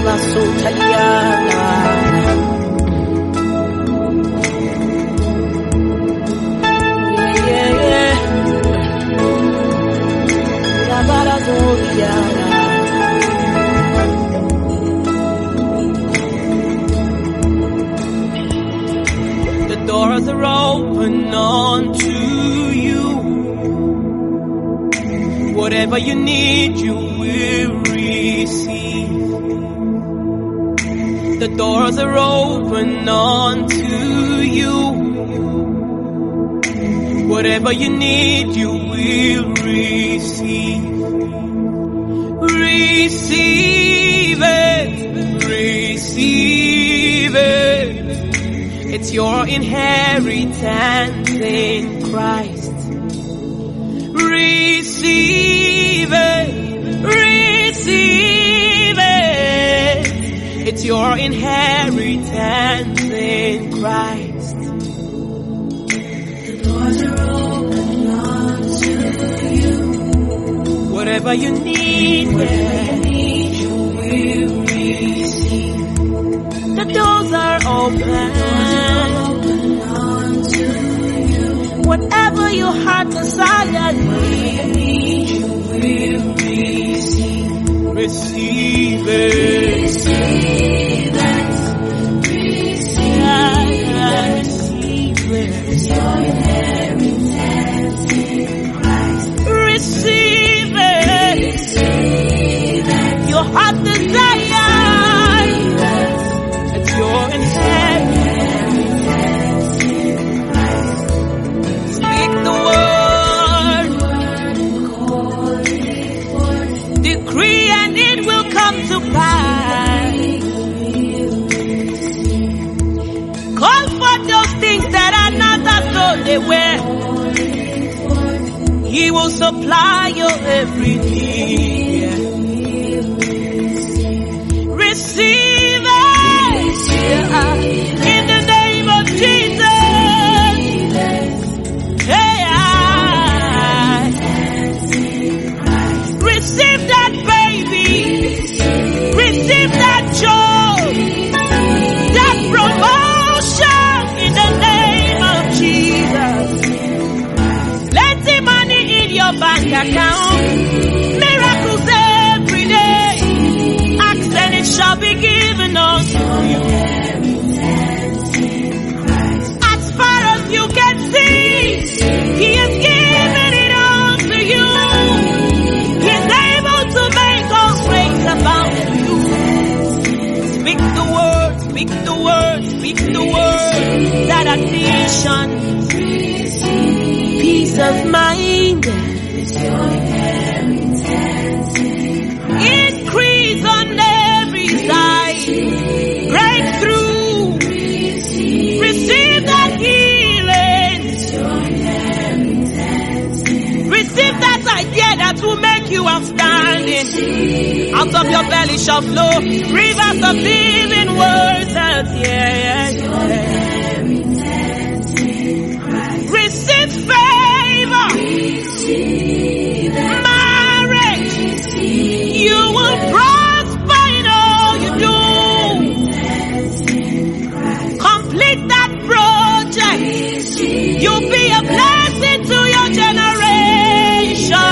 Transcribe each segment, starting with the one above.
The doors are open unto you. Whatever you need, you will receive. The doors are open unto you. Whatever you need, you will receive. Receive it, receive it. It's your inheritance in Christ. Receive it, receive it. It's your inheritance in Christ. The doors are open unto you. Whatever you need, you will receive. The doors are open unto you. Whatever your heart desires, you will receive. Receive it. Receive it. Receive it. It's your inheritance in Christ. Receive it. Receive it. Your heart desires. It's your inheritance in Christ. Speak the word. Decree and it will come to pass. Call for those things that are not as though they were. He will supply your every need. Receive it in the name of Jesus. Receive that baby. Receive that joy. That promotion in the name of Jesus. Plenty money in your bank account. Miracles every day. Ask and it shall be given unto you. As far as you can see, He has given it unto you. He is able to make all grace abound in you. Speak the word, speak the word, speak the word. That addition, peace of mind, increase on every side, breakthrough, receive that healing, receive that idea that will make you outstanding. Out of your belly shall flow rivers of living waters. Receive favor, marriage, you will prosper in all you do. Complete that project, you'll be a blessing to your generation.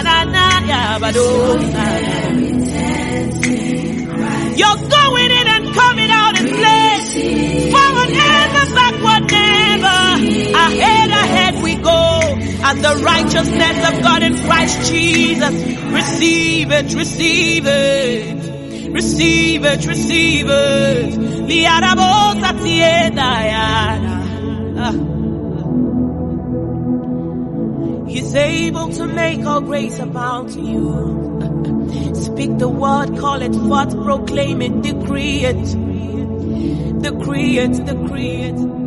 You're going in and coming out in place. Forward never, backward never. Ahead we go. As the righteousness of God in Christ Jesus. Receive it, receive it. Receive it, receive it. He's able to make all grace abound to you. Speak the word, call it forth, proclaim it, decree it. Decree it, decree it.